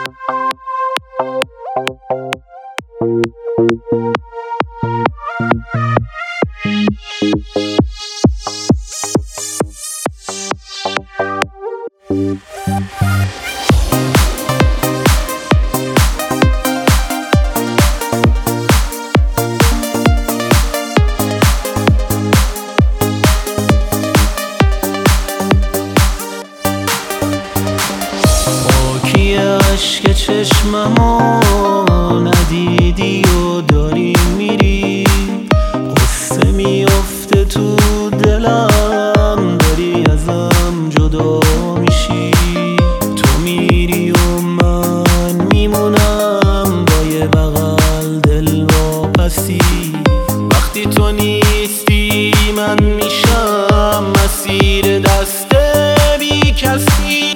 پاکی عشق چشممو ندیدی و داری میری، قصه میفته تو دلم، داری ازم جدا میشی. تو میری و من میمونم با یه بغل دل واپسی. وقتی تو نیستی من میشم مسیر دست بی کسی.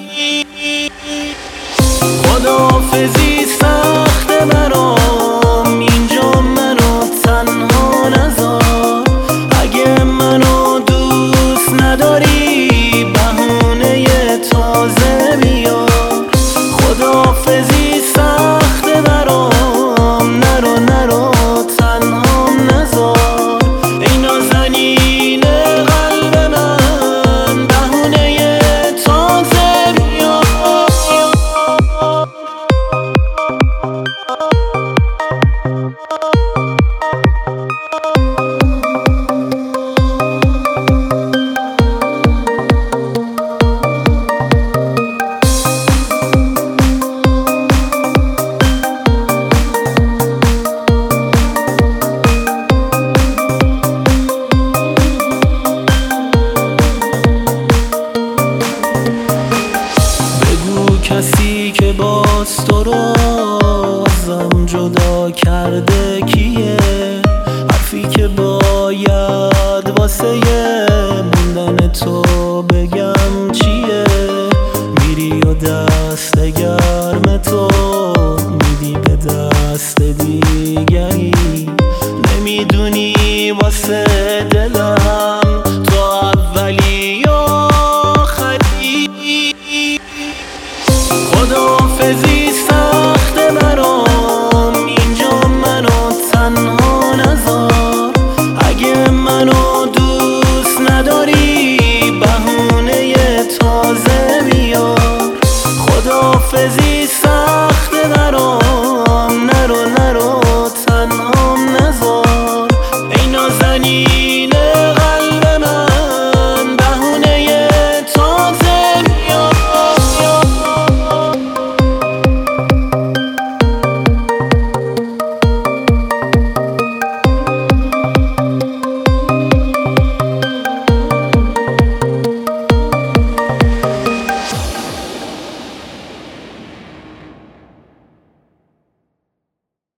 خداحافظی سخته برام، اینجا منو تنها نذار. اگه منو دوست نداری بهونه تازه بیار. خداحافظی سخته برام، نرو تنها نذار. ای نازنین قلب من بهونه تازه بیار. کسی که باز تو رو ازم جدا کرده کیه؟ حرفی که باید واسه موندن تو بگم